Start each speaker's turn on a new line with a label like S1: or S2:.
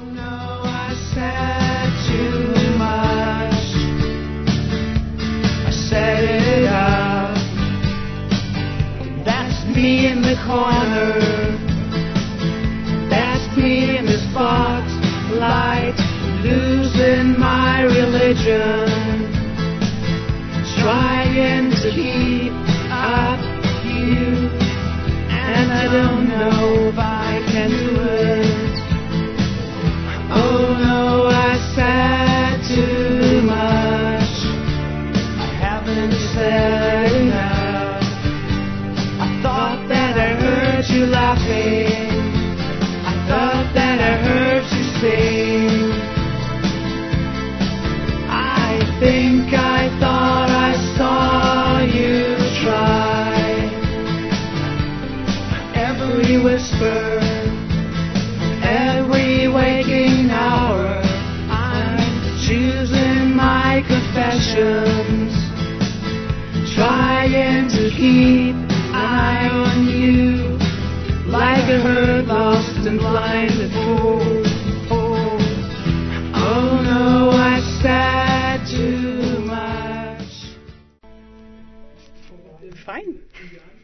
S1: No, I said too much. I said it out. That's me in the corner. That's me in the spotlight, losing my religion, trying to keep up you, and I don't know if I can do it. Oh no, I said too much. I haven't said enough. I thought that I heard you laughing. I thought that I heard you sing. I think I thought I saw you try. Every whisper, every waking hour, I'm choosing my confessions, trying to keep an eye on you, like a herd lost and blinded fool. Oh no, I said too much.
S2: Fijn.